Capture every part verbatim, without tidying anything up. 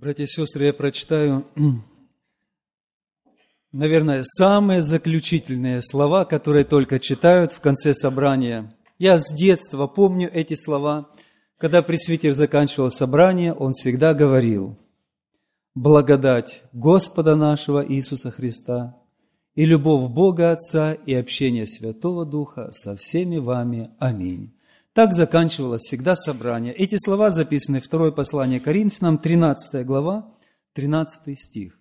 Братья и сестры, я прочитаю, наверное, самые заключительные слова, которые только читают в конце собрания. Я с детства помню эти слова. Когда пресвитер заканчивал собрание, он всегда говорил: «Благодать Господа нашего Иисуса Христа и любовь Бога Отца и общение Святого Духа со всеми вами. Аминь». Так заканчивалось всегда собрание. Эти слова записаны в второе послание Коринфянам, тринадцатая глава, тринадцатый стих.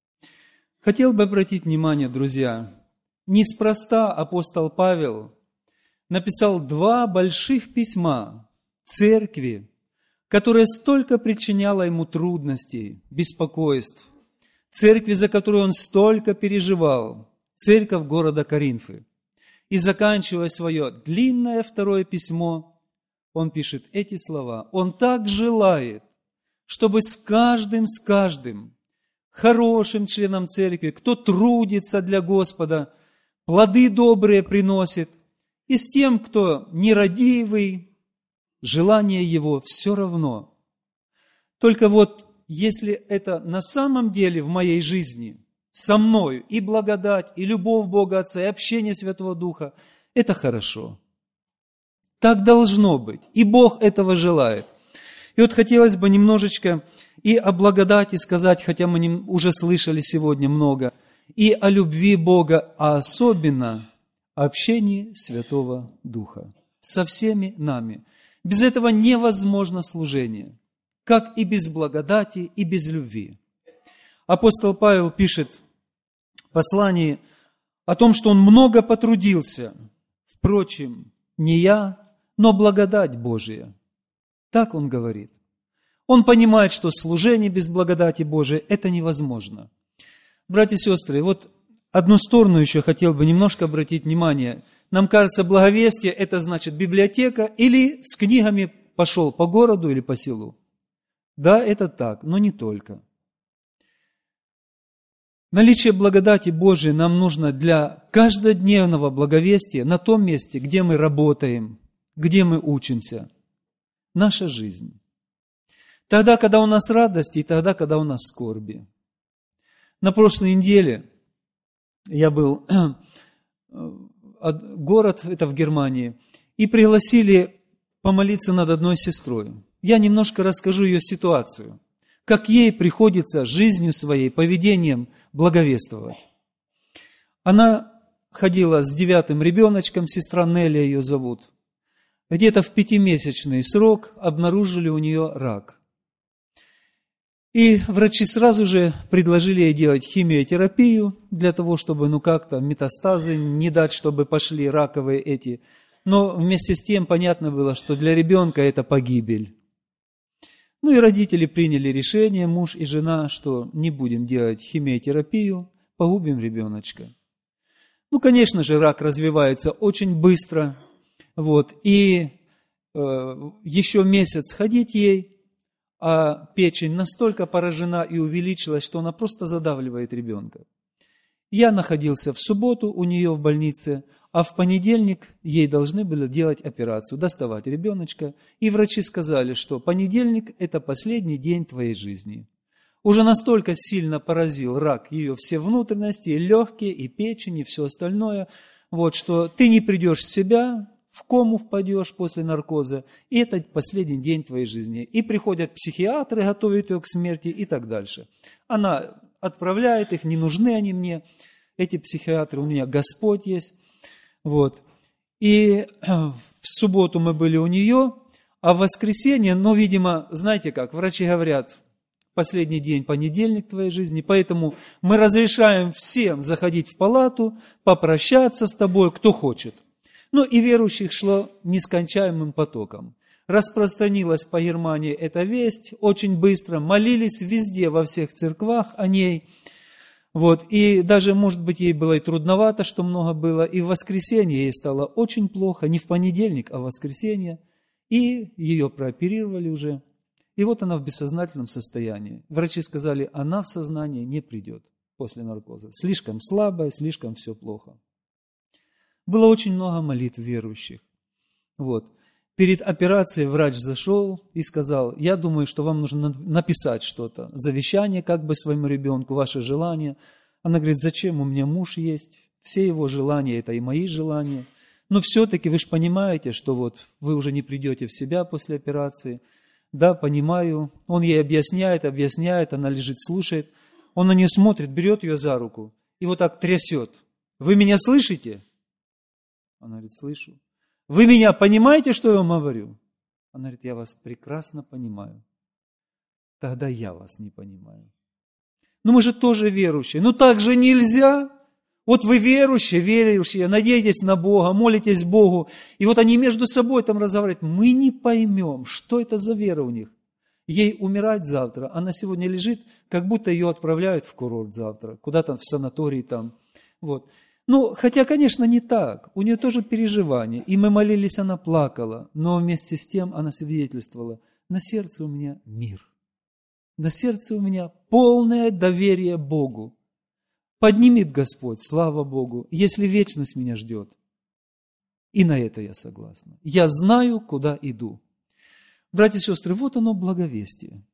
Хотел бы обратить внимание, друзья, неспроста апостол Павел написал два больших письма церкви, которая столько причиняла ему трудностей, беспокойств, церкви, за которую он столько переживал, церковь города Коринфы. И заканчивая свое длинное второе письмо, он пишет эти слова. Он так желает, чтобы с каждым, с каждым хорошим членом церкви, кто трудится для Господа, плоды добрые приносит, и с тем, кто нерадивый, желание его все равно. Только вот если это на самом деле в моей жизни со мною и благодать, и любовь Бога Отца, и общение Святого Духа, это хорошо. Так должно быть. И Бог этого желает. И вот хотелось бы немножечко и о благодати сказать, хотя мы не, уже слышали сегодня много, и о любви Бога, а особенно о общении Святого Духа со всеми нами. Без этого невозможно служение, как и без благодати, и без любви. Апостол Павел пишет в послании о том, что он много потрудился. Впрочем, не я, но благодать Божия. Так он говорит. Он понимает, что служение без благодати Божией – это невозможно. Братья и сестры, вот одну сторону еще хотел бы немножко обратить внимание. Нам кажется, благовестие – это значит библиотека или с книгами пошел по городу или по селу. Да, это так, но не только. Наличие благодати Божией нам нужно для каждодневного благовестия на том месте, где мы работаем, где мы учимся. Наша жизнь. Тогда, когда у нас радость, и тогда, когда у нас скорби. На прошлой неделе я был, город, это в Германии, и пригласили помолиться над одной сестрой. Я немножко расскажу ее ситуацию, как ей приходится жизнью своей, поведением благовествовать. Она ходила с девятым ребеночком, сестра Нелли ее зовут. Где-то в пятимесячный срок обнаружили у нее рак. И врачи сразу же предложили ей делать химиотерапию для того, чтобы ну как-то метастазы не дать, чтобы пошли раковые эти. Но вместе с тем понятно было, что для ребенка это погибель. Ну и родители приняли решение, муж и жена, что не будем делать химиотерапию, погубим ребеночка. Ну, конечно же, рак развивается очень быстро. Вот, и э, еще месяц ходить ей, а печень настолько поражена и увеличилась, что она просто задавливает ребенка. Я находился в субботу у нее в больнице, а в понедельник ей должны были делать операцию, доставать ребеночка. И врачи сказали, что понедельник – это последний день твоей жизни. Уже настолько сильно поразил рак ее все внутренности, и легкие, и печень, и все остальное, вот, что ты не придешь в себя, в кому впадешь после наркоза, и это последний день твоей жизни. И приходят психиатры, готовят ее к смерти и так дальше. Она отправляет их, не нужны они мне, эти психиатры, у меня Господь есть. Вот. И в субботу мы были у нее, а в воскресенье, ну, видимо, знаете как, врачи говорят, последний день понедельник твоей жизни, поэтому мы разрешаем всем заходить в палату, попрощаться с тобой, кто хочет. Ну, и верующих шло нескончаемым потоком. Распространилась по Германии эта весть очень быстро, молились везде, во всех церквах о ней. Вот, и даже, может быть, ей было и трудновато, что много было, и в воскресенье ей стало очень плохо, не в понедельник, а в воскресенье, и ее прооперировали уже, и вот она в бессознательном состоянии. Врачи сказали, она в сознание не придет после наркоза, слишком слабая, слишком все плохо. Было очень много молитв верующих. Вот. Перед операцией врач зашел и сказал: я думаю, что вам нужно написать что-то, завещание как бы своему ребенку, ваше желание. Она говорит: зачем, у меня муж есть, все его желания, это и мои желания. Но все-таки вы же понимаете, что вот вы уже не придете в себя после операции. Да, понимаю. Он ей объясняет, объясняет, она лежит, слушает. Он на нее смотрит, берет ее за руку и вот так трясет. Вы меня слышите? Она говорит: слышу. Вы меня понимаете, что я вам говорю? Она говорит: я вас прекрасно понимаю. Тогда я вас не понимаю. Но мы же тоже верующие. Ну так же нельзя. Вот вы верующие, верующие, надеетесь на Бога, молитесь Богу. И вот они между собой там разговаривают. Мы не поймем, что это за вера у них. Ей умирать завтра. Она сегодня лежит, как будто ее отправляют в курорт завтра. Куда-то в санаторий там. Вот. Ну, хотя, конечно, не так. У нее тоже переживания. И мы молились, она плакала. Но вместе с тем она свидетельствовала: на сердце у меня мир. На сердце у меня полное доверие Богу. Поднимет Господь, слава Богу, если вечность меня ждет. И на это я согласна. Я знаю, куда иду. Братья и сестры, вот оно благовестие.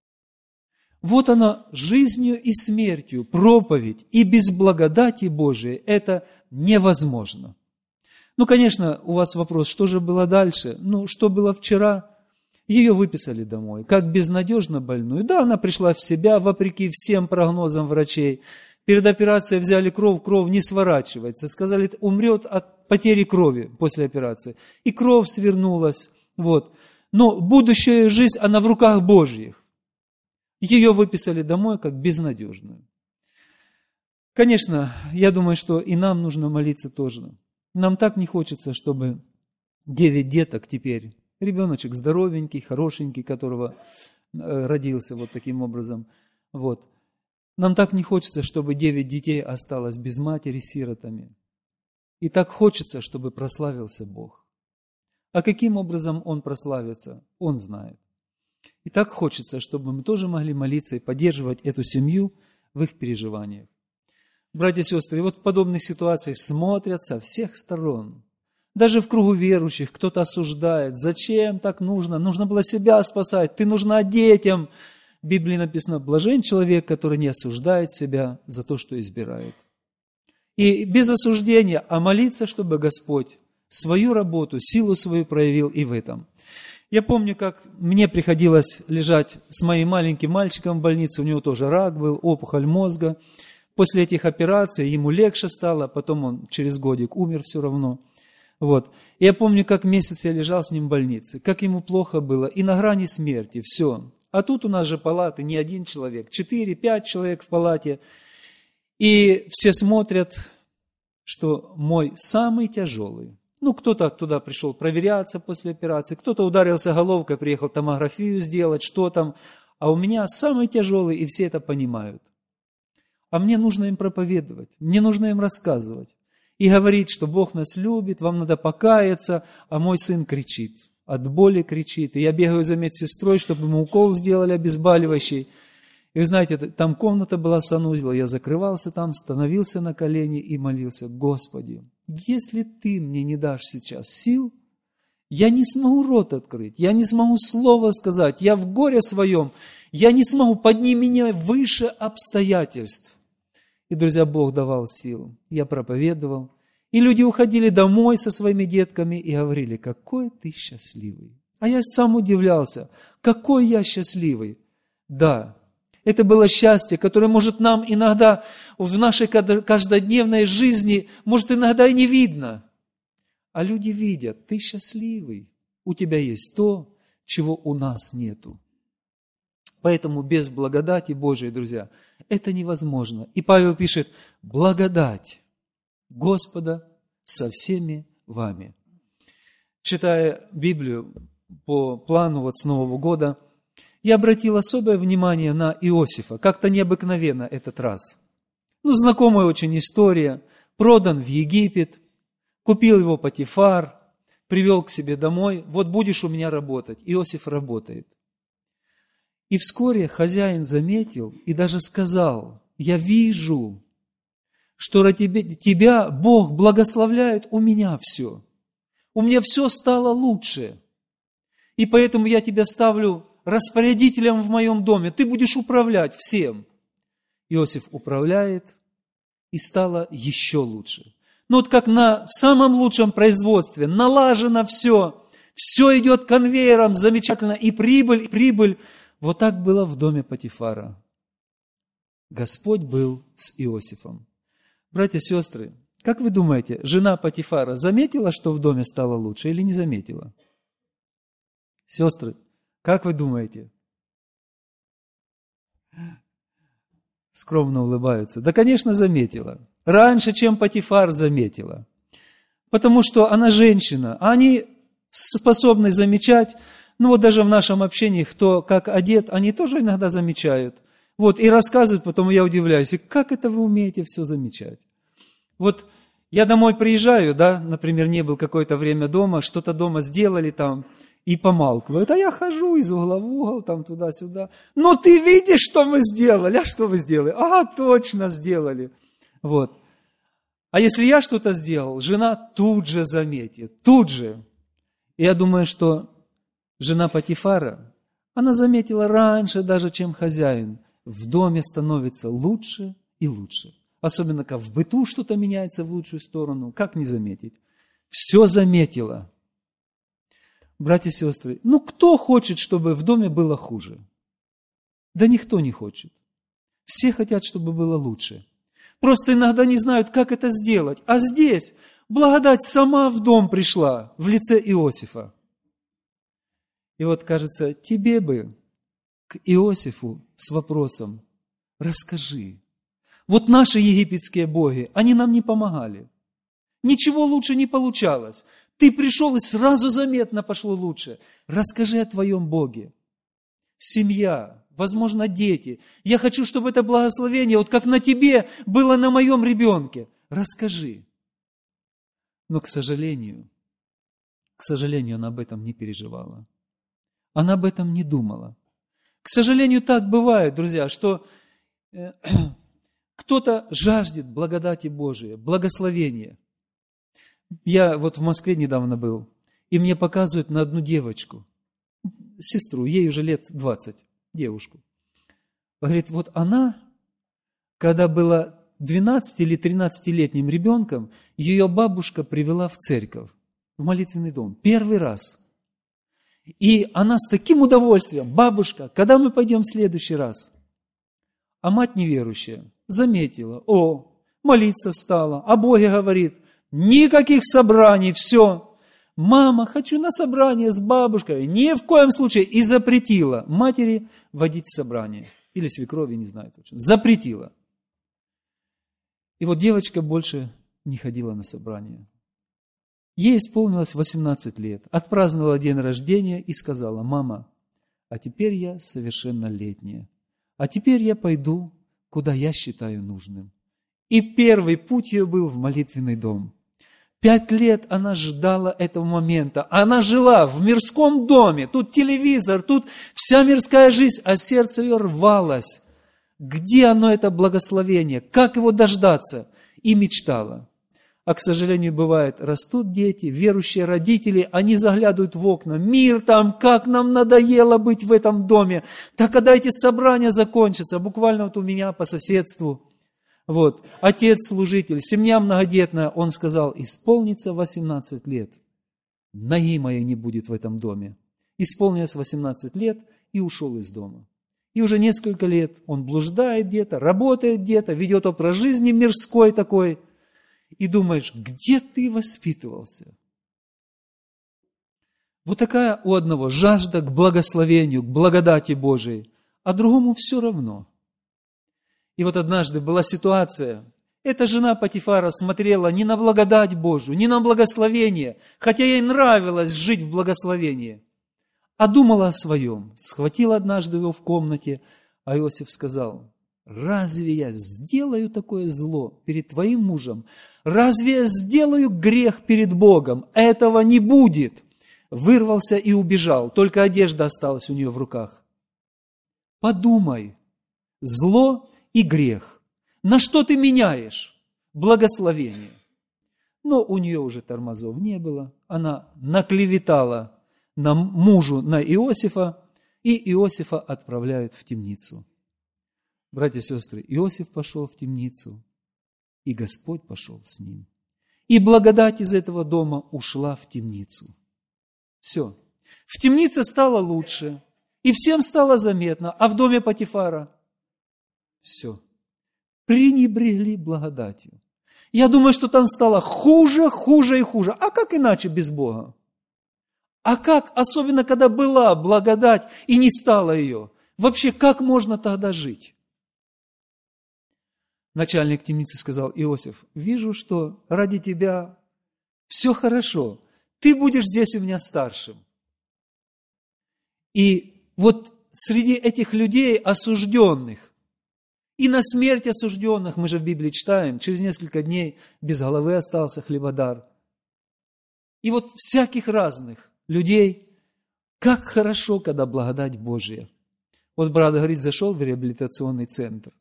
Вот оно жизнью и смертью, проповедь. И без благодати Божией это невозможно. Ну, конечно, у вас вопрос, что же было дальше? Ну, что было вчера? Ее выписали домой, как безнадежно больную. Да, она пришла в себя, вопреки всем прогнозам врачей. Перед операцией взяли кровь, кровь не сворачивается. Сказали, умрет от потери крови после операции. И кровь свернулась. Вот. Но будущая жизнь, она в руках Божьих. Ее выписали домой как безнадежную. Конечно, я думаю, что и нам нужно молиться тоже. Нам так не хочется, чтобы девять деток теперь, ребеночек здоровенький, хорошенький, которого родился вот таким образом, вот. Нам так не хочется, чтобы девять детей осталось без матери сиротами. И так хочется, чтобы прославился Бог. А каким образом Он прославится, Он знает. И так хочется, чтобы мы тоже могли молиться и поддерживать эту семью в их переживаниях. Братья и сестры, вот в подобных ситуациях смотрят со всех сторон. Даже в кругу верующих кто-то осуждает. Зачем так нужно? Нужно было себя спасать. Ты нужна детям. В Библии написано: блажен человек, который не осуждает себя за то, что избирает. И без осуждения, а молиться, чтобы Господь свою работу, силу свою проявил и в этом. Я помню, как мне приходилось лежать с моим маленьким мальчиком в больнице, у него тоже рак был, опухоль мозга. После этих операций ему легче стало, потом он через годик умер все равно. Вот. И я помню, как месяц я лежал с ним в больнице, как ему плохо было, и на грани смерти, все. А тут у нас же палаты не один человек, четыре-пять человек в палате. И все смотрят, что мой самый тяжелый. Ну, кто-то туда пришел проверяться после операции, кто-то ударился головкой, приехал томографию сделать, что там. А у меня самый тяжелый, и все это понимают. А мне нужно им проповедовать, мне нужно им рассказывать. И говорить, что Бог нас любит, вам надо покаяться, а мой сын кричит, от боли кричит. И я бегаю за медсестрой, чтобы ему укол сделали обезболивающий. И вы знаете, там комната была санузел, я закрывался там, становился на колени и молился: Господи, если Ты мне не дашь сейчас сил, я не смогу рот открыть, я не смогу слова сказать, я в горе своем, я не смогу, подними меня выше обстоятельств. И, друзья, Бог давал силу, я проповедовал, и люди уходили домой со своими детками и говорили: какой ты счастливый. А я сам удивлялся, какой я счастливый. Да, это было счастье, которое, может, нам иногда в нашей каждодневной жизни, может, иногда и не видно. А люди видят: ты счастливый, у тебя есть то, чего у нас нету. Поэтому без благодати Божией, друзья, это невозможно. И Павел пишет: благодать Господа со всеми вами. Читая Библию по плану вот с Нового года, я обратил особое внимание на Иосифа, как-то необыкновенно этот раз. Ну, знакомая очень история. Продан в Египет, купил его Потифар, привел к себе домой. Вот будешь у меня работать. Иосиф работает. И вскоре хозяин заметил и даже сказал: я вижу, что тебя Бог благословляет у меня все. У меня все стало лучше. И поэтому я тебя ставлю распорядителем в моем доме. Ты будешь управлять всем. Иосиф управляет, и стало еще лучше. Ну вот как на самом лучшем производстве, налажено все, все идет конвейером, замечательно, и прибыль, и прибыль. Вот так было в доме Потифара. Господь был с Иосифом. Братья и сестры, как вы думаете, жена Потифара заметила, что в доме стало лучше, или не заметила? Сестры, как вы думаете? Скромно улыбаются. Да, конечно, заметила. Раньше, чем Потифар, заметила. Потому что она женщина, а они способны замечать, ну вот даже в нашем общении, кто как одет, они тоже иногда замечают. Вот, и рассказывают, потом я удивляюсь, и как это вы умеете все замечать? Вот я домой приезжаю, да, например, не был какое-то время дома, что-то дома сделали там, и помалкивают, а я хожу из угла в угол, там туда-сюда. Ну ты видишь, что мы сделали? А что вы сделали? А, точно сделали. Вот. А если я что-то сделал, жена тут же заметит, тут же. И я думаю, что жена Потифара, она заметила раньше даже, чем хозяин. В доме становится лучше и лучше. Особенно, как в быту что-то меняется в лучшую сторону. Как не заметить? Все заметила. Братья и сестры, ну кто хочет, чтобы в доме было хуже? Да никто не хочет. Все хотят, чтобы было лучше. Просто иногда не знают, как это сделать. А здесь благодать сама в дом пришла в лице Иосифа. И вот, кажется, тебе бы к Иосифу с вопросом: расскажи. Вот наши египетские боги, они нам не помогали. Ничего лучше не получалось. Ты пришел, и сразу заметно пошло лучше. Расскажи о твоем Боге. Семья, возможно, дети. Я хочу, чтобы это благословение, вот как на тебе, было на моем ребенке. Расскажи. Но, к сожалению, к сожалению, она об этом не переживала. Она об этом не думала. К сожалению, так бывает, друзья, что кто-то жаждет благодати Божией, благословения. Я вот в Москве недавно был, и мне показывают на одну девочку, сестру, ей уже лет двадцать, девушку. Говорит, вот она, когда была двенадцати- или тринадцатилетним ребенком, ее бабушка привела в церковь, в молитвенный дом, первый раз. И она с таким удовольствием: бабушка, когда мы пойдем в следующий раз? А мать неверующая заметила: о, молиться стала, о Боге говорит. Никаких собраний, все. Мама, хочу на собрание с бабушкой. Ни в коем случае. И запретила матери водить в собрание. Или свекрови, не знаю точно. Запретила. И вот девочка больше не ходила на собрание. Ей исполнилось восемнадцать лет. Отпраздновала день рождения и сказала: мама, а теперь я совершеннолетняя. А теперь я пойду, куда я считаю нужным. И первый путь ее был в молитвенный дом. Пять лет она ждала этого момента. Она жила в мирском доме. Тут телевизор, тут вся мирская жизнь, а сердце ее рвалось. Где оно, это благословение? Как его дождаться? И мечтала. А, к сожалению, бывает, растут дети, верующие родители, они заглядывают в окна. Мир там, как нам надоело быть в этом доме. Так когда эти собрания закончатся, буквально вот у меня по соседству, вот, отец-служитель, семья многодетная, он сказал: исполнится восемнадцать лет, ноги моей не будет в этом доме. Исполнилось восемнадцать лет и ушел из дома. И уже несколько лет он блуждает где-то, работает где-то, ведет образ жизни мирской такой. И думаешь, где ты воспитывался? Вот такая у одного жажда к благословению, к благодати Божией, а другому все равно. И вот однажды была ситуация, эта жена Потифара смотрела не на благодать Божию, не на благословение, хотя ей нравилось жить в благословении, а думала о своем. Схватила однажды его в комнате, а Иосиф сказал: разве я сделаю такое зло перед твоим мужем? Разве я сделаю грех перед Богом? Этого не будет. Вырвался и убежал, только одежда осталась у нее в руках. Подумай, зло и грех. На что ты меняешь? Благословение. Но у нее уже тормозов не было. Она наклеветала на мужу, на Иосифа, и Иосифа отправляют в темницу. Братья и сестры, Иосиф пошел в темницу, и Господь пошел с ним. И благодать из этого дома ушла в темницу. Все. В темнице стало лучше, и всем стало заметно, а в доме Потифара все. Пренебрегли благодатью. Я думаю, что там стало хуже, хуже и хуже. А как иначе без Бога? А как, особенно когда была благодать и не стало ее? Вообще, как можно тогда жить? Начальник темницы сказал: Иосиф, вижу, что ради тебя все хорошо. Ты будешь здесь у меня старшим. И вот среди этих людей осужденных, и на смерть осужденных, мы же в Библии читаем, через несколько дней без головы остался хлебодар. И вот всяких разных людей, как хорошо, когда благодать Божия. Вот брат говорит, зашел в реабилитационный центр.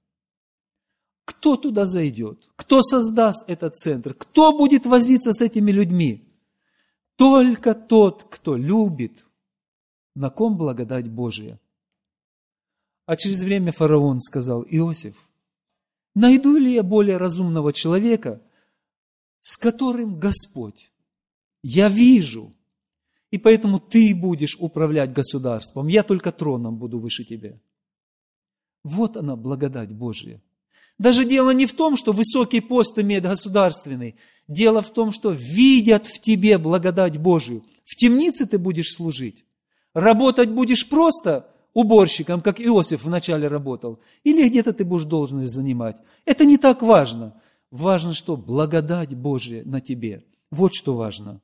Кто туда зайдет? Кто создаст этот центр? Кто будет возиться с этими людьми? Только тот, кто любит, на ком благодать Божия. А через время фараон сказал: Иосиф, найду ли я более разумного человека, с которым Господь? Я вижу, и поэтому ты будешь управлять государством, я только троном буду выше тебя. Вот она, благодать Божия. Даже дело не в том, что высокий пост имеет государственный, дело в том, что видят в тебе благодать Божию. В темнице ты будешь служить, работать будешь просто уборщиком, как Иосиф вначале работал, или где-то ты будешь должность занимать. Это не так важно. Важно, что благодать Божия на тебе. Вот что важно.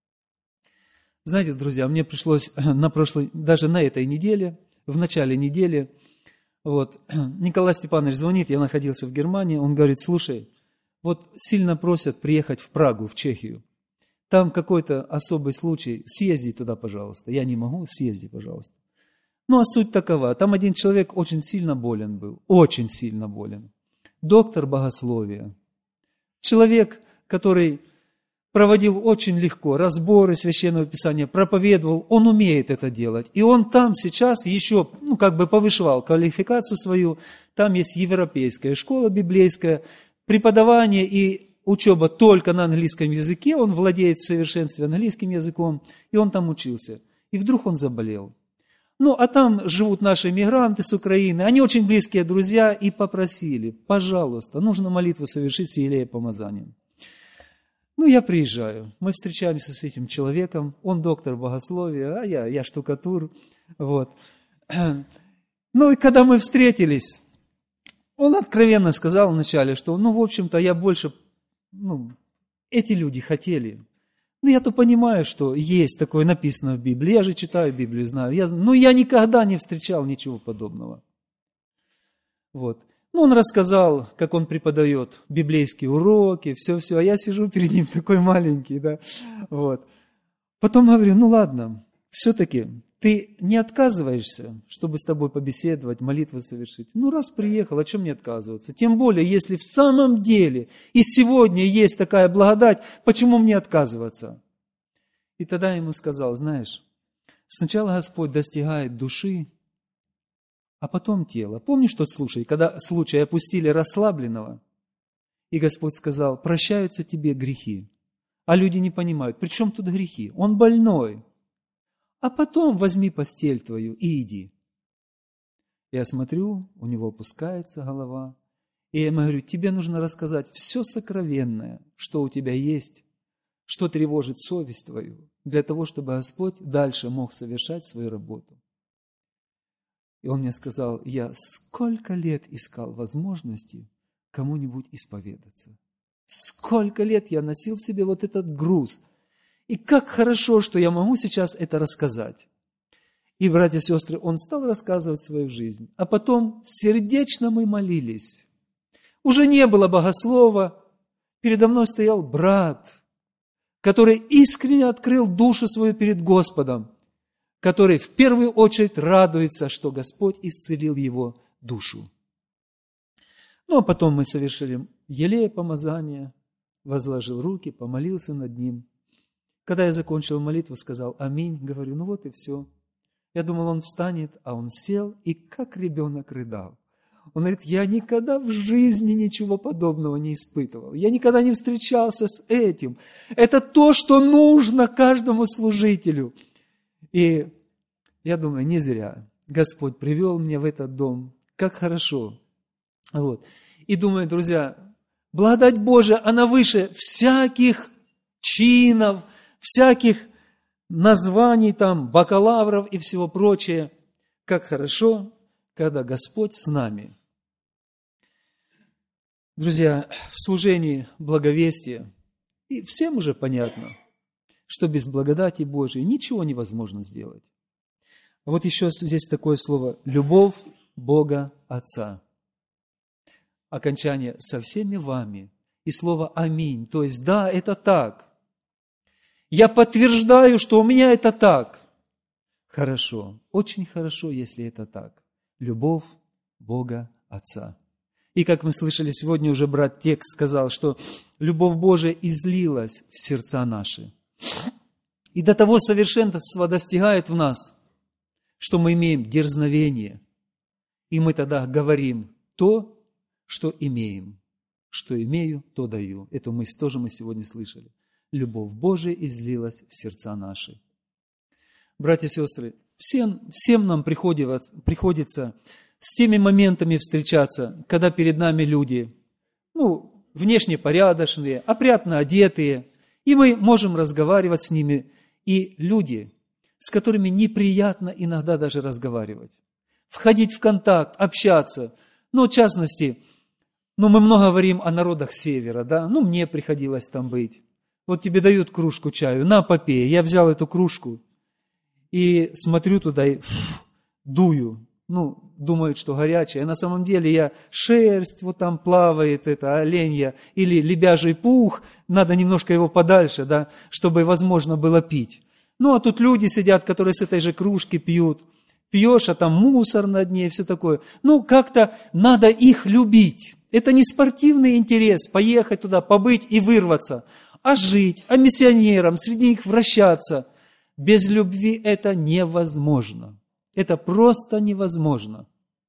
Знаете, друзья, мне пришлось на прошлой, даже на этой неделе, в начале недели, вот, Николай Степанович звонит, я находился в Германии, он говорит: слушай, вот сильно просят приехать в Прагу, в Чехию. Там какой-то особый случай, съезди туда, пожалуйста. Я не могу, съезди, пожалуйста. Ну, а суть такова, там один человек очень сильно болен был, очень сильно болен. Доктор богословия. Человек, который проводил очень легко разборы Священного Писания, проповедовал, он умеет это делать. И он там сейчас еще, ну, как бы повышал квалификацию свою, там есть европейская школа библейская, преподавание и учеба только на английском языке, он владеет в совершенстве английским языком, и он там учился. И вдруг он заболел. Ну, а там живут наши мигранты с Украины, они очень близкие друзья, и попросили: пожалуйста, нужно молитву совершить с елеепомазанием. Ну, я приезжаю, мы встречаемся с этим человеком, он доктор богословия, а я, я штукатур, вот. Ну, и когда мы встретились, он откровенно сказал вначале, что, ну, в общем-то, я больше, ну, эти люди хотели. Ну, я-то понимаю, что есть такое написано в Библии, я же читаю Библию, знаю, я, но я никогда не встречал ничего подобного. Вот. Ну, он рассказал, как он преподает библейские уроки, все-все, а я сижу перед ним такой маленький, да, вот. Потом говорю: ну, ладно, все-таки ты не отказываешься, чтобы с тобой побеседовать, молитву совершить? Ну, раз приехал, о чем мне отказываться? Тем более, если в самом деле и сегодня есть такая благодать, почему мне отказываться? И тогда я ему сказал: знаешь, сначала Господь достигает души, а потом тело. Помнишь тот случай, когда случай опустили расслабленного, и Господь сказал: прощаются тебе грехи. А люди не понимают, при чем тут грехи? Он больной. А потом возьми постель твою и иди. Я смотрю, у него опускается голова, и я ему говорю: тебе нужно рассказать все сокровенное, что у тебя есть, что тревожит совесть твою, для того, чтобы Господь дальше мог совершать свою работу. И он мне сказал: я сколько лет искал возможности кому-нибудь исповедаться. Сколько лет я носил в себе вот этот груз. И как хорошо, что я могу сейчас это рассказать. И, братья и сестры, он стал рассказывать свою жизнь. А потом сердечно мы молились. Уже не было богослова. Передо мной стоял брат, который искренне открыл душу свою перед Господом, который в первую очередь радуется, что Господь исцелил его душу. Ну, а потом мы совершили елеепомазание, возложил руки, помолился над ним. Когда я закончил молитву, сказал аминь, говорю, ну вот и все. Я думал, он встанет, а он сел и как ребенок рыдал. Он говорит, я никогда в жизни ничего подобного не испытывал. Я никогда не встречался с этим. Это то, что нужно каждому служителю. И я думаю, не зря Господь привел меня в этот дом. Как хорошо. Вот. И думаю, друзья, благодать Божия, она выше всяких чинов, всяких названий там, бакалавров и всего прочее. Как хорошо, когда Господь с нами. Друзья, в служении благовестия, и всем уже понятно, что без благодати Божией ничего невозможно сделать. А вот еще здесь такое слово «любовь Бога Отца». Окончание «со всеми вами» и слово «аминь». То есть, да, это так. Я подтверждаю, что у меня это так. Хорошо, очень хорошо, если это так. Любовь Бога Отца. И как мы слышали сегодня, уже брат текст сказал, что любовь Божия излилась в сердца наши. И до того совершенства достигает в нас, что мы имеем дерзновение. И мы тогда говорим то, что имеем. Что имею, то даю. Эту мысль тоже мы сегодня слышали. Любовь Божия излилась в сердца наши. Братья и сестры, всем, всем нам приходится, приходится с теми моментами встречаться, когда перед нами люди, ну, внешне порядочные, опрятно одетые, и мы можем разговаривать с ними, и люди, с которыми неприятно иногда даже разговаривать, входить в контакт, общаться. Ну, в частности, ну, мы много говорим о народах Севера, да, ну, мне приходилось там быть. Вот тебе дают кружку чаю, на, попей. Я взял эту кружку и смотрю туда и фу, дую. Ну, думают, что горячая. А на самом деле я шерсть, вот там плавает это оленья, или лебяжий пух, надо немножко его подальше, да, чтобы возможно было пить. Ну, а тут люди сидят, которые с этой же кружки пьют. Пьешь, а там мусор на дне и все такое. Ну, как-то надо их любить. Это не спортивный интерес, поехать туда, побыть и вырваться, а жить, а миссионерам, среди них вращаться. Без любви это невозможно. Это просто невозможно.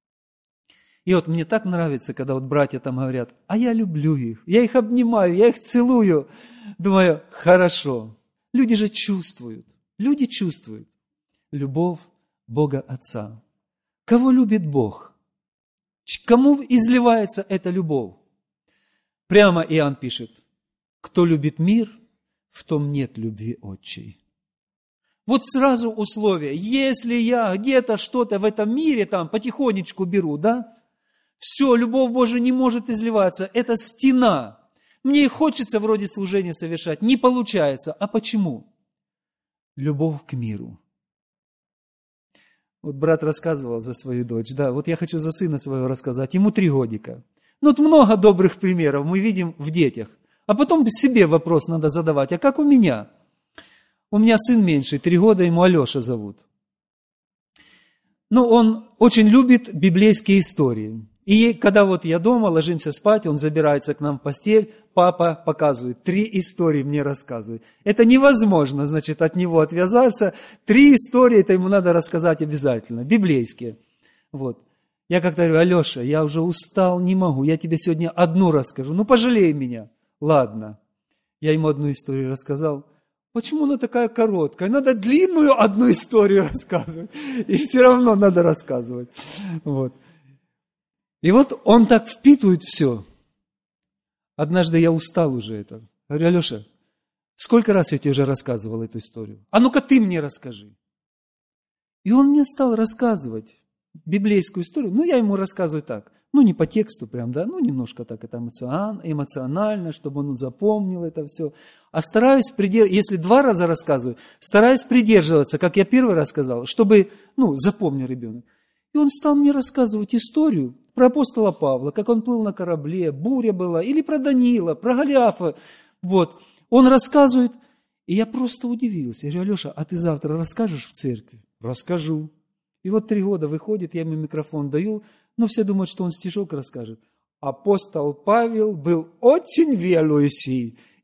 И вот мне так нравится, когда вот братья там говорят, а я люблю их, я их обнимаю, я их целую. Думаю, хорошо. Люди же чувствуют, люди чувствуют любовь Бога Отца. Кого любит Бог? Кому изливается эта любовь? Прямо Иоанн пишет, кто любит мир, в том нет любви отчей. Вот сразу условие, если я где-то что-то в этом мире там потихонечку беру, да, все, любовь Божия не может изливаться, это стена. Мне и хочется вроде служения совершать, не получается. А почему? Любовь к миру. Вот брат рассказывал за свою дочь, да, вот я хочу за сына своего рассказать, ему три годика. Ну, вот много добрых примеров мы видим в детях. А потом себе вопрос надо задавать, а как у меня? У меня сын меньший, три года, ему Алеша зовут. Ну, он очень любит библейские истории. И когда вот я дома, ложимся спать, он забирается к нам в постель, папа показывает, три истории мне рассказывает. Это невозможно, значит, от него отвязаться. Три истории, это ему надо рассказать обязательно, библейские. Вот. Я как-то говорю, Алеша, я уже устал, не могу, я тебе сегодня одну расскажу, ну пожалей меня. Ладно. Я ему одну историю рассказал. Почему она такая короткая? Надо длинную одну историю рассказывать. И все равно надо рассказывать. Вот. И вот он так впитывает все. Однажды я устал уже это. Говорю, Алеша, сколько раз я тебе уже рассказывал эту историю? А ну-ка ты мне расскажи. И он мне стал рассказывать библейскую историю. Ну, я ему рассказываю так. Ну, не по тексту прям, да, ну, немножко так это эмоционально, чтобы он запомнил это все. А стараюсь придерживаться, если два раза рассказываю, стараюсь придерживаться, как я первый раз сказал, чтобы, ну, запомнил ребенок. И он стал мне рассказывать историю про апостола Павла, как он плыл на корабле, буря была, или про Даниила, про Голиафа. Вот. Он рассказывает, и я просто удивился. Я говорю, Алеша, а ты завтра расскажешь в церкви? Расскажу. И вот три года выходит, я ему микрофон даю, но все думают, что он стишок расскажет. Апостол Павел был очень верующий,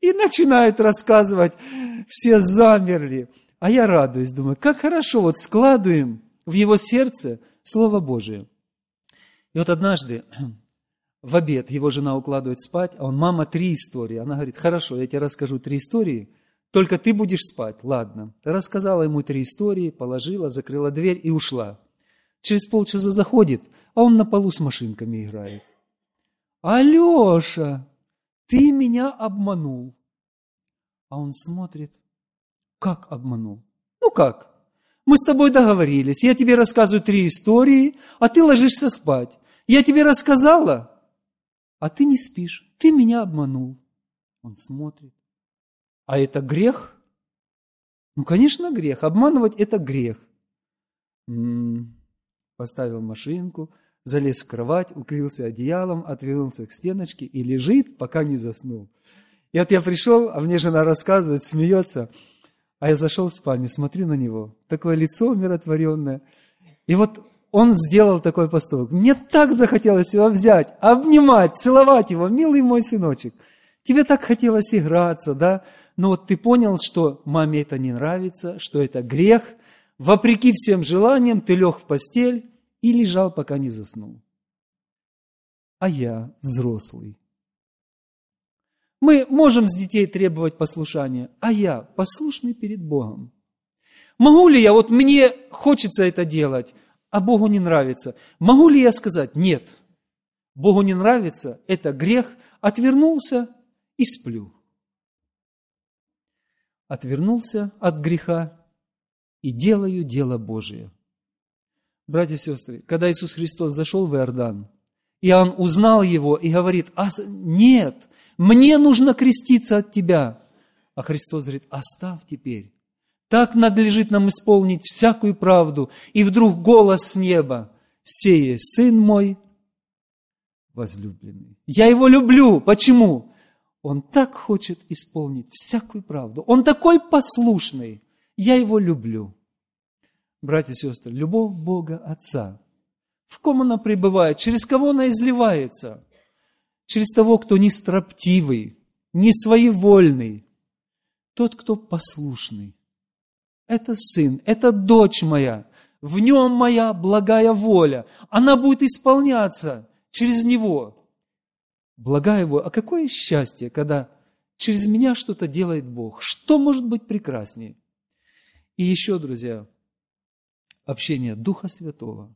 И начинает рассказывать, все замерли. А я радуюсь, думаю, как хорошо, вот складываем в его сердце Слово Божие. И вот однажды в обед его жена укладывает спать, а он: мама, три истории. Она говорит: хорошо, я тебе расскажу три истории, только ты будешь спать. Ладно. Рассказала ему три истории, положила, закрыла дверь и ушла. Через полчаса заходит, а он на полу с машинками играет. Алеша, ты меня обманул. А он смотрит: как обманул? Ну как? Мы с тобой договорились, я тебе рассказываю три истории, а ты ложишься спать. Я тебе рассказала, а ты не спишь. Ты меня обманул. Он смотрит. А это грех? Ну, конечно, грех. Обманывать – это грех. М-м-м. Поставил машинку, залез в кровать, укрылся одеялом, отвернулся к стеночке и лежит, пока не заснул. И вот я пришел, а мне жена рассказывает, смеется, а я зашел в спальню, смотрю на него, такое лицо умиротворенное. И вот он сделал такой поступок. Мне так захотелось его взять, обнимать, целовать его, милый мой сыночек. Тебе так хотелось играться, да? Но вот ты понял, что маме это не нравится, что это грех. Вопреки всем желаниям ты лег в постель и лежал, пока не заснул. А я взрослый. Мы можем с детей требовать послушания, а я послушный перед Богом. Могу ли я, вот мне хочется это делать, а Богу не нравится. Могу ли я сказать: нет, Богу не нравится, это грех, отвернулся и сплю. Отвернулся от греха и делаю дело Божие. Братья и сестры, когда Иисус Христос зашел в Иордан, Иоанн узнал его и говорит: а, нет, мне нужно креститься от тебя. А Христос говорит: оставь теперь. Так надлежит нам исполнить всякую правду. И вдруг голос с неба: сей Сын мой возлюбленный. Я его люблю. Почему? Он так хочет исполнить всякую правду. Он такой послушный. Я его люблю. Братья и сестры, любовь Бога Отца. В ком она пребывает? Через кого она изливается? Через того, кто не строптивый, не своевольный. Тот, кто послушный. Это сын, это дочь моя. В нем моя благая воля. Она будет исполняться через него. Благая воля. А какое счастье, когда через меня что-то делает Бог. Что может быть прекраснее? И еще, друзья, общение Духа Святого.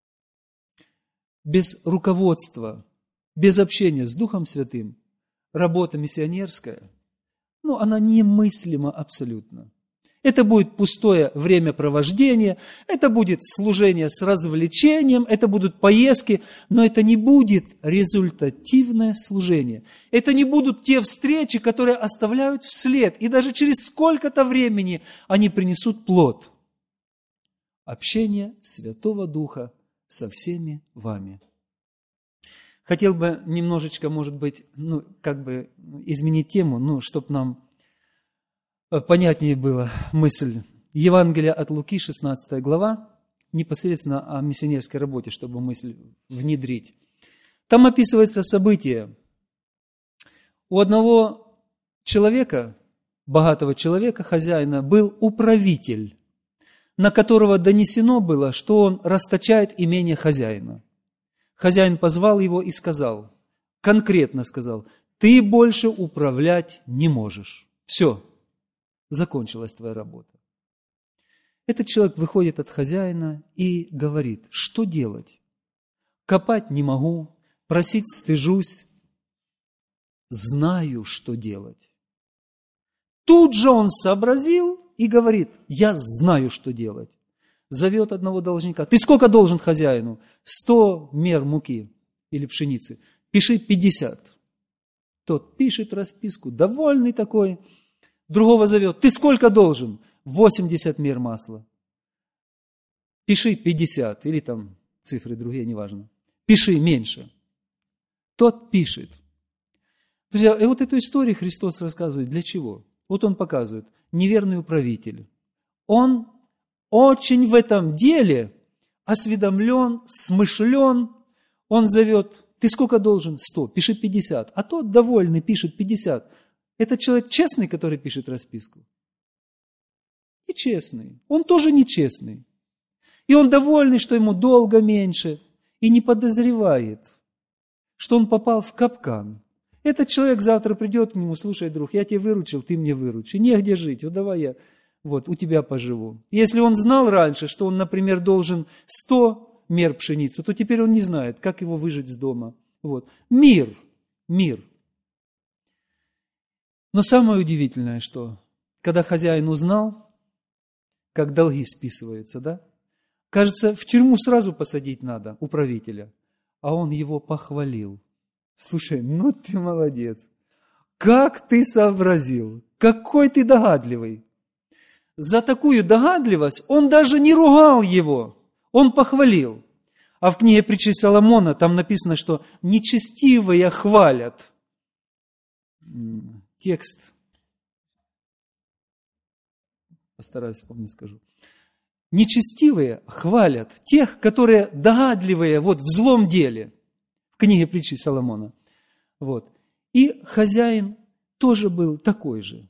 Без руководства, без общения с Духом Святым, работа миссионерская, ну, она немыслима абсолютно. Это будет пустое времяпровождение, это будет служение с развлечением, это будут поездки, но это не будет результативное служение. Это не будут те встречи, которые оставляют вслед, и даже через сколько-то времени они принесут плод. Общение Святого Духа со всеми вами. Хотел бы немножечко, может быть, ну, как бы изменить тему, ну, чтобы нам понятнее была мысль. Евангелие от Луки, шестнадцатая глава, непосредственно о миссионерской работе, чтобы мысль внедрить. Там описывается событие. У одного человека, богатого человека, хозяина, был управитель, на которого донесено было, что он расточает имение хозяина. Хозяин позвал его и сказал, конкретно сказал: ты больше управлять не можешь. Все. Закончилась твоя работа. Этот человек выходит от хозяина и говорит: что делать? Копать не могу, просить стыжусь, знаю, что делать. Тут же он сообразил и говорит: я знаю, что делать. Зовет одного должника. Ты сколько должен хозяину? Сто мер муки или пшеницы. Пиши пятьдесят. Тот пишет расписку, довольный такой. Другого зовет. Ты сколько должен? восемьдесят мер масла. Пиши пятьдесят. Или там цифры другие, неважно. Пиши меньше. Тот пишет. Друзья, и вот эту историю Христос рассказывает. Для чего? Вот он показывает. Неверный управитель. Он очень в этом деле осведомлен, смышлен. Он зовет. Ты сколько должен? Сто. Пиши пятьдесят. А тот довольный пишет пятьдесят. Это человек честный, который пишет расписку? Нечестный. Он тоже нечестный. И он довольный, что ему долго меньше, и не подозревает, что он попал в капкан. Этот человек завтра придет к нему: слушай, друг, я тебя выручил, ты мне выручи, негде жить, вот давай я вот у тебя поживу. Если он знал раньше, что он, например, должен сто мер пшеницы, то теперь он не знает, как его выжить с дома. Вот. Мир, мир. Но самое удивительное, что когда хозяин узнал, как долги списываются, да, кажется, в тюрьму сразу посадить надо, управителя, а он его похвалил. Слушай, ну ты молодец, как ты сообразил, какой ты догадливый. За такую догадливость он даже не ругал его, он похвалил. А в книге притчи Соломона там написано, что нечестивые хвалят. Текст, постараюсь вспомнить, скажу. Нечестивые хвалят тех, которые догадливые вот в злом деле. В книге притчи Соломона. Вот. И хозяин тоже был такой же.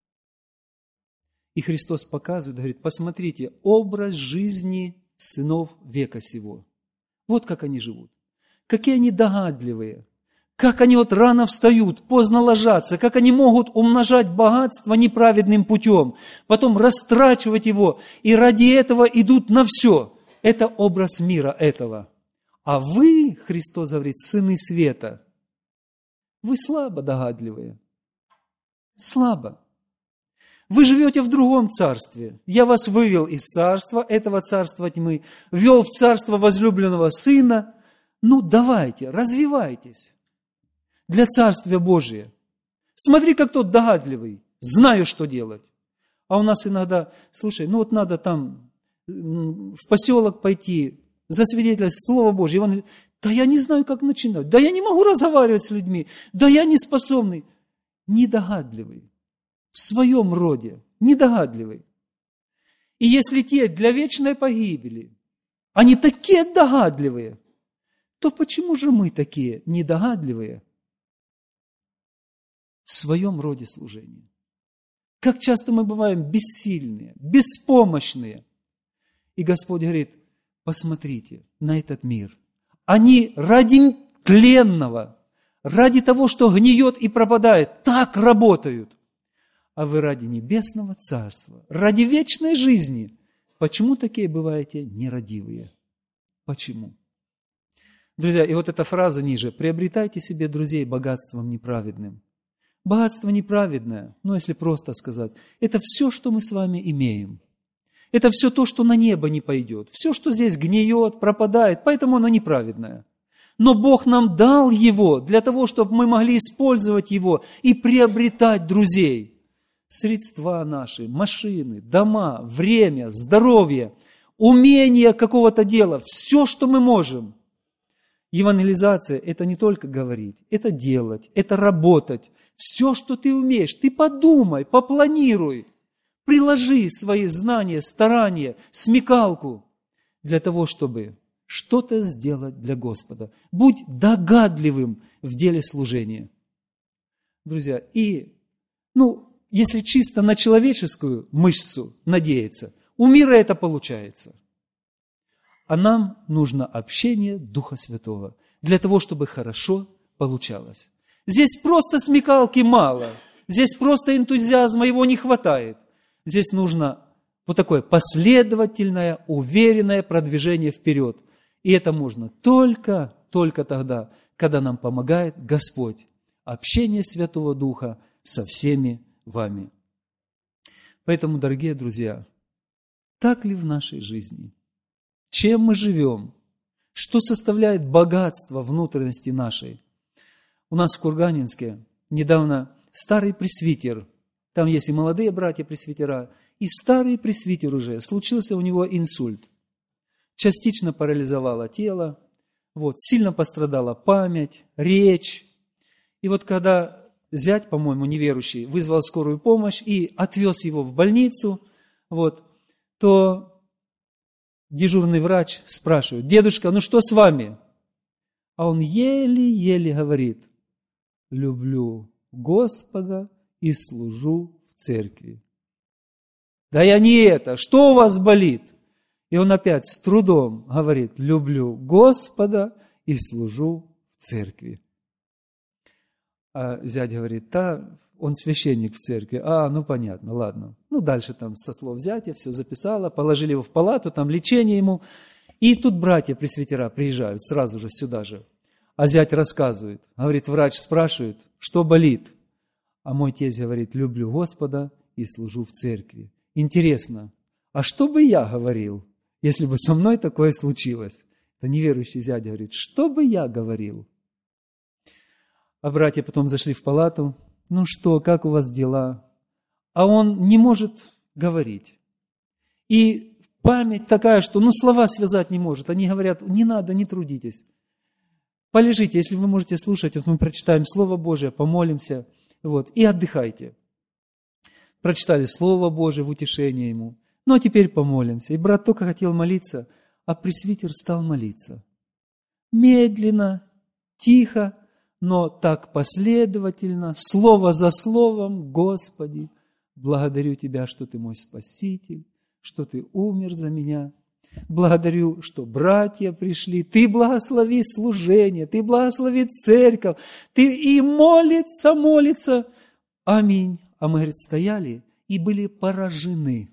И Христос показывает, говорит: посмотрите, образ жизни сынов века сего. Вот как они живут. Какие они догадливые. Как они вот рано встают, поздно ложатся, как они могут умножать богатство неправедным путем, потом растрачивать его, и ради этого идут на все. Это образ мира этого. А вы, Христос говорит, сыны света, вы слабо догадливые. Слабо. Вы живете в другом царстве. Я вас вывел из царства, этого царства тьмы, ввел в царство возлюбленного Сына. Ну, давайте, развивайтесь для Царствия Божия. Смотри, как тот догадливый, знаю, что делать. А у нас иногда, слушай, ну вот надо там в поселок пойти, засвидетельствовать Слово Божье. Иван говорит: да я не знаю, как начинать, да я не могу разговаривать с людьми, да я не способный. Недогадливый. В своем роде, недогадливый. И если те для вечной погибели, они такие догадливые, то почему же мы такие недогадливые в своем роде служения? Как часто мы бываем бессильные, беспомощные. И Господь говорит: посмотрите на этот мир. Они ради тленного, ради того, что гниет и пропадает, так работают. А вы ради небесного царства, ради вечной жизни, почему такие бываете нерадивые? Почему? Друзья, и вот эта фраза ниже: приобретайте себе друзей богатством неправедным. Богатство неправедное, ну если просто сказать, это все, что мы с вами имеем. Это все то, что на небо не пойдет. Все, что здесь гниет, пропадает, поэтому оно неправедное. Но Бог нам дал его для того, чтобы мы могли использовать его и приобретать друзей. Средства наши, машины, дома, время, здоровье, умение какого-то дела, все, что мы можем. Евангелизация – это не только говорить, это делать, это работать. Все, что ты умеешь, ты подумай, попланируй, приложи свои знания, старания, смекалку для того, чтобы что-то сделать для Господа. Будь догадливым в деле служения. Друзья, и, ну, если чисто на человеческую мышцу надеяться, у мира это получается. А нам нужно общение Духа Святого для того, чтобы хорошо получалось. Здесь просто смекалки мало, здесь просто энтузиазма, его не хватает. Здесь нужно вот такое последовательное, уверенное продвижение вперед. И это можно только, только тогда, когда нам помогает Господь. Общение Святого Духа со всеми вами. Поэтому, дорогие друзья, так ли в нашей жизни? Чем мы живем? Что составляет богатство внутренности нашей? У нас в Курганинске недавно старый пресвитер, там есть и молодые братья-пресвитера, и старый пресвитер уже, случился у него инсульт. Частично парализовало тело, вот, сильно пострадала память, речь. И вот когда зять, по-моему, неверующий, вызвал скорую помощь и отвез его в больницу, вот, то дежурный врач спрашивает: дедушка, ну что с вами? А он еле-еле говорит: люблю Господа и служу в церкви. Да я не это, что у вас болит? И он опять с трудом говорит: люблю Господа и служу в церкви. А зять говорит: да, он священник в церкви. А, ну понятно, ладно. Ну дальше там со слов зятя все записала, положили его в палату, там лечение ему. И тут братья-пресвитера приезжают сразу же сюда же. А зять рассказывает, говорит, врач спрашивает, что болит. А мой тесть говорит: люблю Господа и служу в церкви. Интересно, а что бы я говорил, если бы со мной такое случилось? Это неверующий зять говорит: что бы я говорил? А братья потом зашли в палату. Ну что, как у вас дела? А он не может говорить. И память такая, что ну слова связать не может. Они говорят: не надо, не трудитесь. Полежите, если вы можете слушать, вот мы прочитаем Слово Божие, помолимся, вот, и отдыхайте. Прочитали Слово Божие в утешение ему. Ну, а теперь помолимся. И брат только хотел молиться, а пресвитер стал молиться. Медленно, тихо, но так последовательно, слово за словом: Господи, благодарю Тебя, что Ты мой Спаситель, что Ты умер за меня. Благодарю, что братья пришли. Ты благослови служение, Ты благослови церковь. Ты и молится, молится. Аминь. А мы, говорит, стояли и были поражены.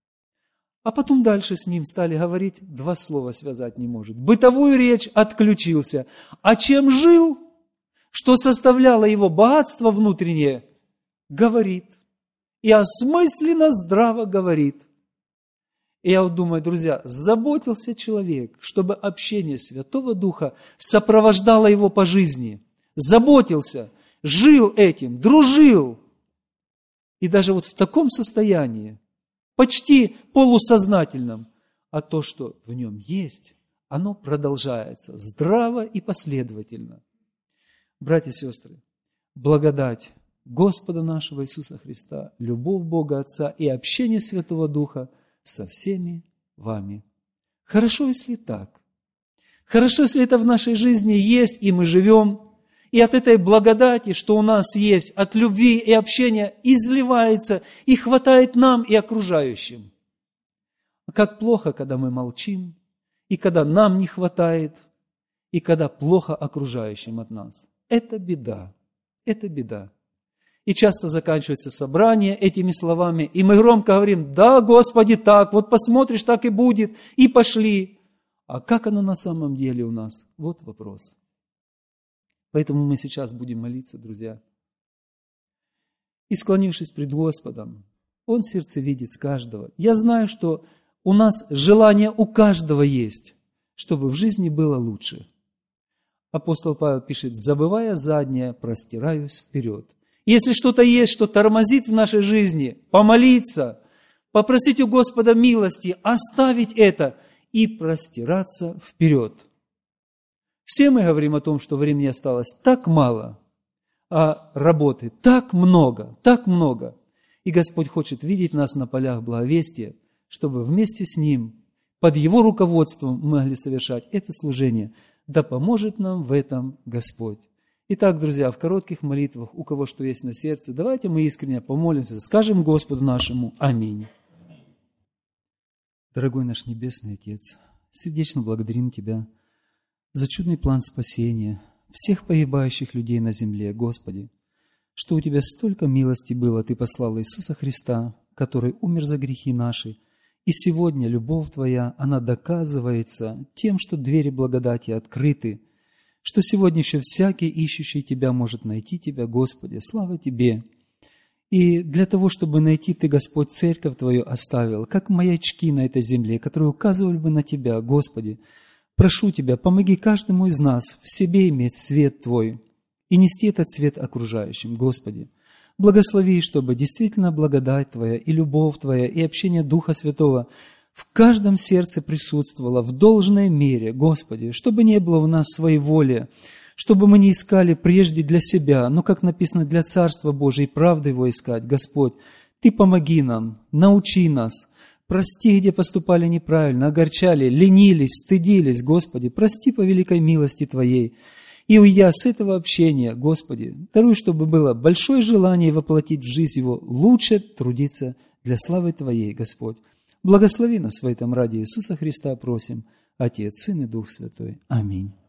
А потом дальше с ним стали говорить, два слова связать не может. Бытовую речь отключился. А чем жил, что составляло его богатство внутреннее, говорит. И осмысленно, здраво говорит. И я вот думаю, друзья, заботился человек, чтобы общение Святого Духа сопровождало его по жизни. Заботился, жил этим, дружил. И даже вот в таком состоянии, почти полусознательном, а то, что в нем есть, оно продолжается здраво и последовательно. Братья и сестры, благодать Господа нашего Иисуса Христа, любовь Бога Отца и общение Святого Духа со всеми вами. Хорошо, если так. Хорошо, если это в нашей жизни есть, и мы живем, и от этой благодати, что у нас есть, от любви и общения, изливается и хватает нам и окружающим. А как плохо, когда мы молчим, и когда нам не хватает, и когда плохо окружающим от нас. Это беда, это беда. И часто заканчивается собрание этими словами, и мы громко говорим: да, Господи, так, вот посмотришь, так и будет, и пошли. А как оно на самом деле у нас? Вот вопрос. Поэтому мы сейчас будем молиться, друзья. И склонившись пред Господом, Он сердцевидец каждого. Я знаю, что у нас желание у каждого есть, чтобы в жизни было лучше. Апостол Павел пишет: забывая заднее, простираюсь вперед. Если что-то есть, что тормозит в нашей жизни, помолиться, попросить у Господа милости, оставить это и простираться вперед. Все мы говорим о том, что времени осталось так мало, а работы так много, так много. И Господь хочет видеть нас на полях благовестия, чтобы вместе с Ним, под Его руководством мы могли совершать это служение. Да поможет нам в этом Господь. Итак, друзья, в коротких молитвах, у кого что есть на сердце, давайте мы искренне помолимся, скажем Господу нашему «Аминь». Дорогой наш Небесный Отец, сердечно благодарим Тебя за чудный план спасения всех погибающих людей на земле, Господи, что у Тебя столько милости было, Ты послал Иисуса Христа, который умер за грехи наши, и сегодня любовь Твоя, она доказывается тем, что двери благодати открыты, что сегодня еще всякий, ищущий Тебя, может найти Тебя, Господи. Слава Тебе! И для того, чтобы найти Ты, Господь, церковь Твою оставил, как маячки на этой земле, которые указывали бы на Тебя, Господи. Прошу Тебя, помоги каждому из нас в себе иметь свет Твой и нести этот свет окружающим, Господи. Благослови, чтобы действительно благодать Твоя и любовь Твоя и общение Духа Святого в каждом сердце присутствовало в должной мере, Господи, чтобы не было у нас своеволия, чтобы мы не искали прежде для себя, но, как написано, для Царства Божия и правды Его искать. Господь, Ты помоги нам, научи нас, прости, где поступали неправильно, огорчали, ленились, стыдились, Господи, прости по великой милости Твоей. И уйдя с этого общения, Господи, даруй, чтобы было большое желание воплотить в жизнь его, лучше трудиться для славы Твоей, Господь. Благослови нас в этом ради Иисуса Христа, просим, Отец, Сын и Дух Святой. Аминь.